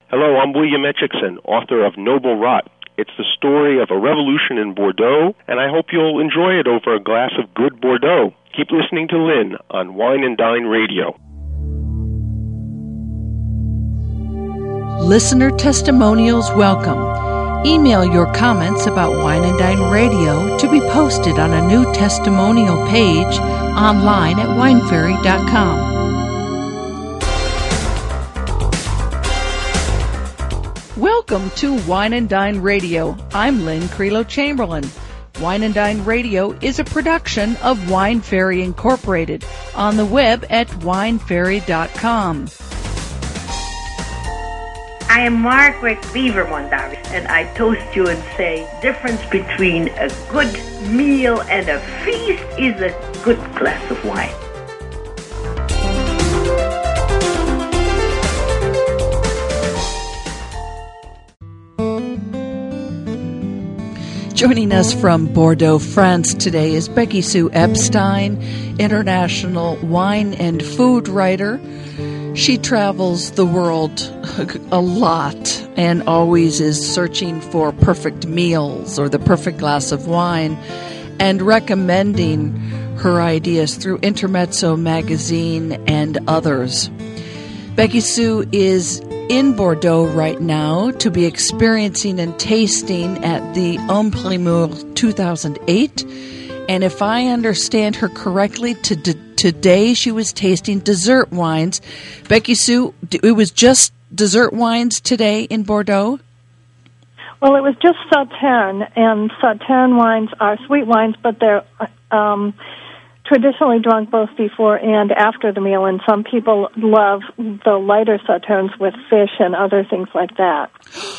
Hello, I'm William Etchickson, author of Noble Rot. It's the story of a revolution in Bordeaux, and I hope you'll enjoy it over a glass of good Bordeaux. Keep listening to Lynn on Wine and Dine Radio. Listener testimonials welcome. Email your comments about Wine and Dine Radio to be posted on a new testimonial page online at wineferry.com. Welcome to Wine and Dine Radio. I'm Lynn Creelo-Chamberlain. Wine and Dine Radio is a production of Wine Ferry Incorporated on the web at wineferry.com. I am Margaret Beaver-Mondavi, and I toast you and say, difference between a good meal and a feast is a good glass of wine. Joining us from Bordeaux, France today is Becky Sue Epstein, international wine and food writer. She travels the world a lot and always is searching for perfect meals or the perfect glass of wine and recommending her ideas through Intermezzo magazine and others. Becky Sue is in Bordeaux right now to be experiencing and tasting at the Homme Primeur 2008. And if I understand her correctly, today she was tasting dessert wines. Becky Sue, it was just dessert wines today in Bordeaux? Well, it was just Sauterne, and Sauterne wines are sweet wines, but they're traditionally drunk both before and after the meal, and some people love the lighter Sauternes with fish and other things like that.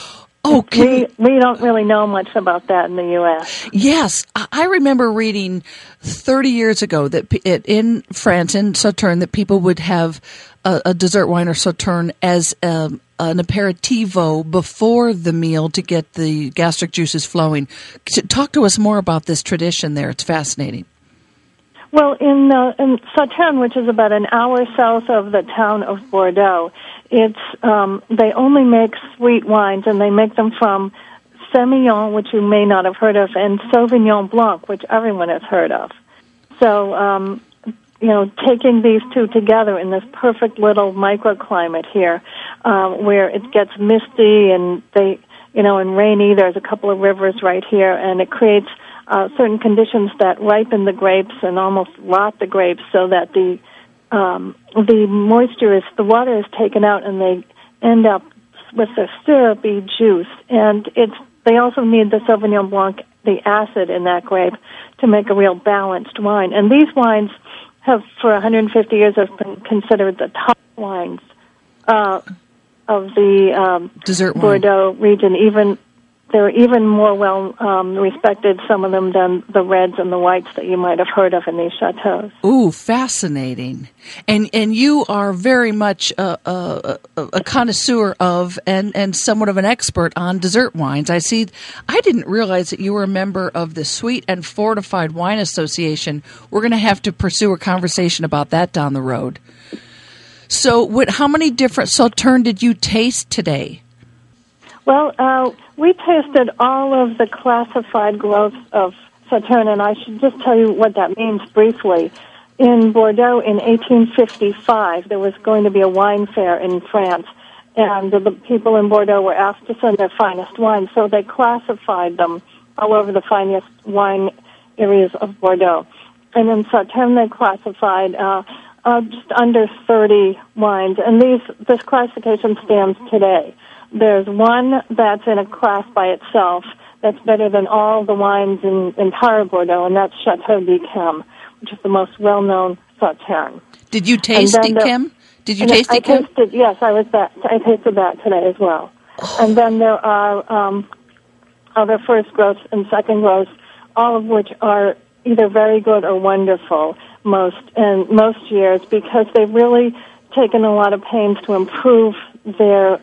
Okay. We don't really know much about that in the U.S. Yes. I remember reading 30 years ago that in France, in Sauterne, that people would have a dessert wine or Sauterne as an aperitivo before the meal to get the gastric juices flowing. Talk to us more about this tradition there. It's fascinating. Well, in Sauterne, which is about an hour south of the town of Bordeaux, it's they only make sweet wines, and they make them from Semillon, which you may not have heard of, and Sauvignon Blanc, which everyone has heard of. So, taking these two together in this perfect little microclimate here, where it gets misty and and rainy. There's a couple of rivers right here, and it creates certain conditions that ripen the grapes and almost rot the grapes, so that the moisture the water is taken out, and they end up with a syrupy juice. And they also need the Sauvignon Blanc, the acid in that grape, to make a real balanced wine. And these wines have, for 150 years, have been considered the top wines of the dessert Bordeaux region. They're even more well respected, some of them, than the reds and the whites that you might have heard of in these chateaus. Ooh, fascinating. And you are very much a connoisseur of and somewhat of an expert on dessert wines. I didn't realize that you were a member of the Sweet and Fortified Wine Association. We're going to have to pursue a conversation about that down the road. So how many different Sauternes did you taste today? Well, we tasted all of the classified growths of Sauterne, and I should just tell you what that means briefly. In Bordeaux in 1855, there was going to be a wine fair in France, and the people in Bordeaux were asked to send their finest wines, so they classified them all over the finest wine areas of Bordeaux. And in Sauterne, they classified just under 30 wines, and this classification stands today. There's one that's in a class by itself that's better than all the wines in entire Bordeaux, and that's Chateau d'Yquem, which is the most well-known Sauterne. Did you taste Yquem? Did you taste Yquem? Yes, I tasted that today as well. Oh. And then there are other first growths and second growths, all of which are either very good or wonderful most years, because they've really taken a lot of pains to improve their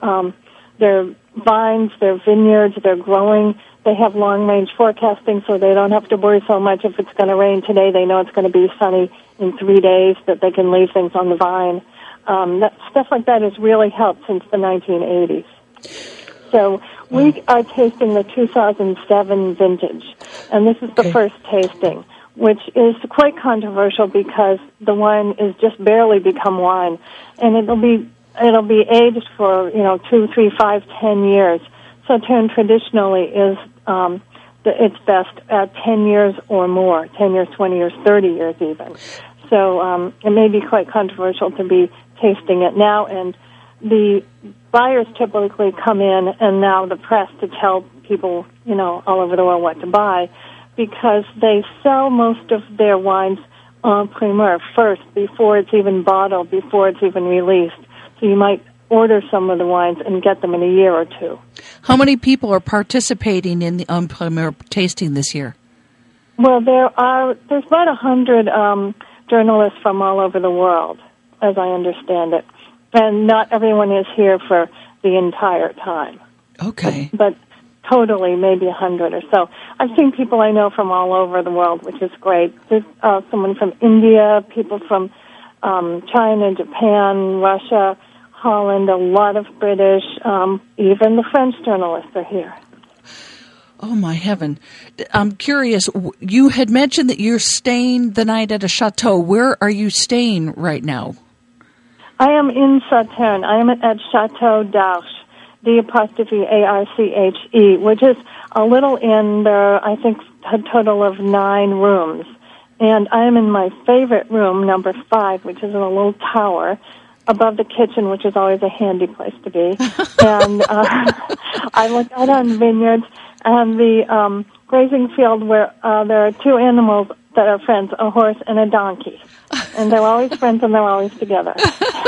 vines, their vineyards, their growing. They have long-range forecasting, so they don't have to worry so much if it's going to rain today. They know it's going to be sunny in 3 days, that they can leave things on the vine. Stuff like that has really helped since the 1980s. So we are tasting the 2007 vintage, and this is the first tasting, which is quite controversial because the wine is just barely become wine, and it'll be aged for 2, 3, 5, 10 years. Sauterne traditionally is it's best at 10 years or more, 10 years, 20 years, 30 years even. So it may be quite controversial to be tasting it now, and the buyers typically come in and now the press to tell people, all over the world what to buy, because they sell most of their wines en primeur first, before it's even bottled, before it's even released. So you might order some of the wines and get them in a year or two. How many people are participating in the en primeur tasting this year? Well, there's about 100 journalists from all over the world, as I understand it. And not everyone is here for the entire time. Okay. But totally, maybe 100 or so. I've seen people I know from all over the world, which is great. There's someone from India, people from China, Japan, Russia, Holland, a lot of British, even the French journalists are here. Oh, my heaven. I'm curious, you had mentioned that you're staying the night at a chateau. Where are you staying right now? I am in Sauterne. I am at Chateau d'Arche, d'Arche, which is a little inn. There are, I think, a total of 9 rooms. And I am in my favorite room, number 5, which is in a little tower above the kitchen, which is always a handy place to be. And I look out on vineyards and the grazing field where there are 2 animals that are friends, a horse and a donkey. And they're always friends and they're always together.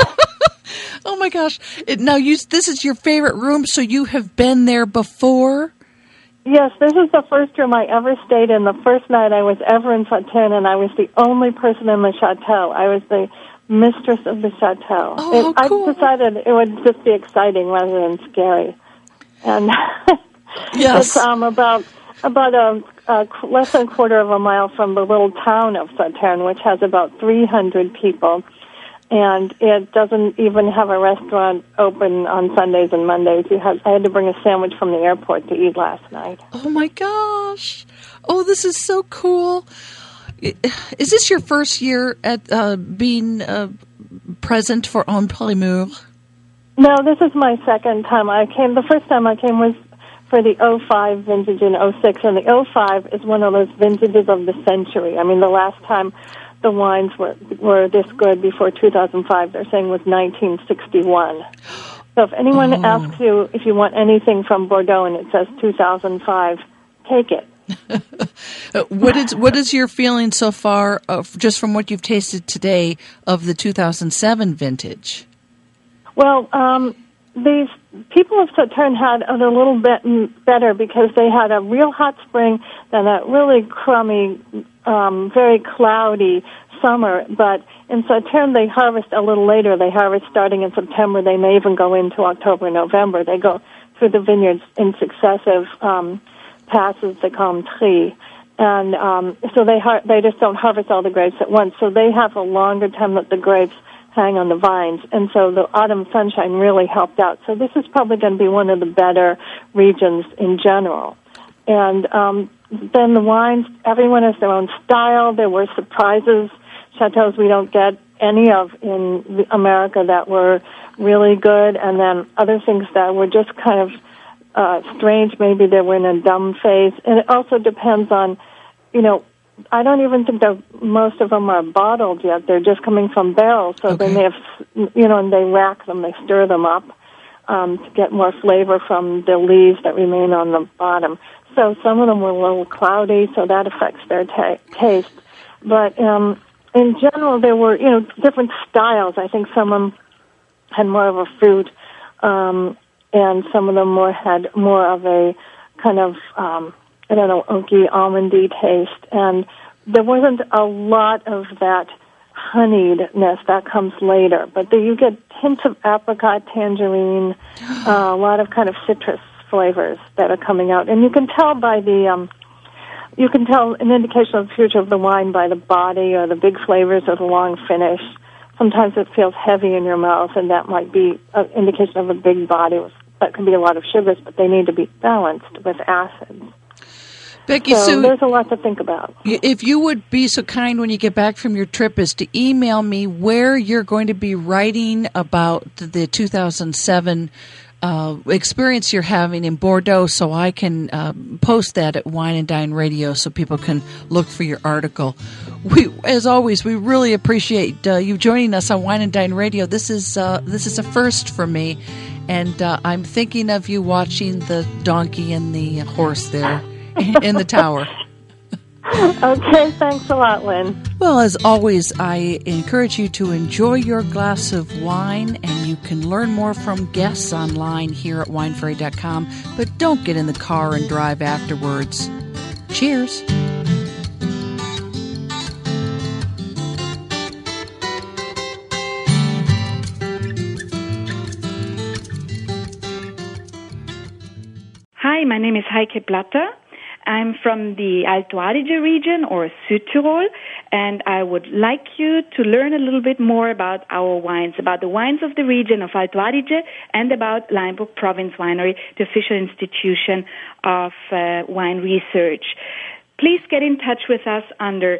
Oh, my gosh. This is your favorite room, so you have been there before? Yes, this is the first room I ever stayed in, the first night I was ever in Sauterne, and I was the only person in the chateau. I was the mistress of the chateau. Oh, cool. I decided it would just be exciting rather than scary. And yes. It's about less than a quarter of a mile from the little town of Sauterne, which has about 300 people. And it doesn't even have a restaurant open on Sundays and Mondays. I had to bring a sandwich from the airport to eat last night. Oh, my gosh. Oh, this is so cool. Is this your first year at being present for En Primeur? No, this is my second time. The first time I came was for the 05 vintage in 06, and the 05 is one of those vintages of the century. I mean, the last time the wines were this good before 2005, they're saying was 1961. So if anyone asks you if you want anything from Bordeaux and it says 2005, take it. What is your feeling so far, just from what you've tasted today, of the 2007 vintage? Well, these people of Sauterne had it a little bit better because they had a real hot spring, then a really crummy, very cloudy summer. But in Sauterne, they harvest a little later. They harvest starting in September. They may even go into October, November. They go through the vineyards in successive passes. They call them tri. And so they just don't harvest all the grapes at once. So they have a longer time that the grapes hang on the vines. And so the autumn sunshine really helped out. So this is probably going to be one of the better regions in general. And then the wines, everyone has their own style. There were surprises, chateaus we don't get any of in America that were really good, and then other things that were just kind of strange. Maybe they were in a dumb phase. And it also depends on, I don't even think that most of them are bottled yet. They're just coming from barrels. So then they have, and they rack them, they stir them up to get more flavor from the leaves that remain on the bottom. So some of them were a little cloudy, so that affects their taste. But in general, there were, different styles. I think some of them had more of a fruit, and some of them had more of a kind of, oaky, almondy taste. And there wasn't a lot of that honeyedness that comes later. But you get hints of apricot, tangerine, a lot of kind of citrus flavors that are coming out. And you can tell by you can tell an indication of the future of the wine by the body or the big flavors or the long finish. Sometimes it feels heavy in your mouth, and that might be an indication of a big body with That can be a lot of sugars, but they need to be balanced with acids. Becky so Sue, there's a lot to think about. If you would be so kind when you get back from your trip is to email me where you're going to be writing about the 2007 experience you're having in Bordeaux, so I can post that at Wine and Dine Radio so people can look for your article. As always, we really appreciate you joining us on Wine and Dine Radio. This is a first for me, and I'm thinking of you watching the donkey and the horse there in the tower. Okay, thanks a lot, Lynn. Well, as always, I encourage you to enjoy your glass of wine, and you can learn more from guests online here at wineferry.com, but don't get in the car and drive afterwards. Cheers. Hi, my name is Heike Blatter. I'm from the Alto Adige region, or Südtirol, and I would like you to learn a little bit more about our wines, about the wines of the region of Alto Adige, and about Limburg Province Winery, the official institution of wine research. Please get in touch with us under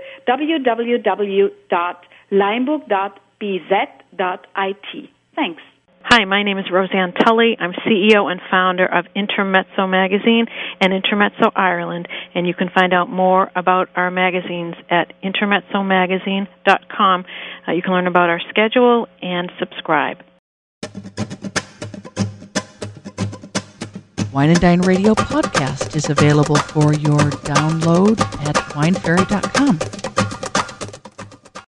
www.limburg.bz.it. Thanks. Hi, my name is Roseanne Tully. I'm CEO and founder of Intermezzo Magazine and Intermezzo Ireland, and you can find out more about our magazines at intermezzomagazine.com. You can learn about our schedule and subscribe. Wine and Dine Radio podcast is available for your download at wineferry.com.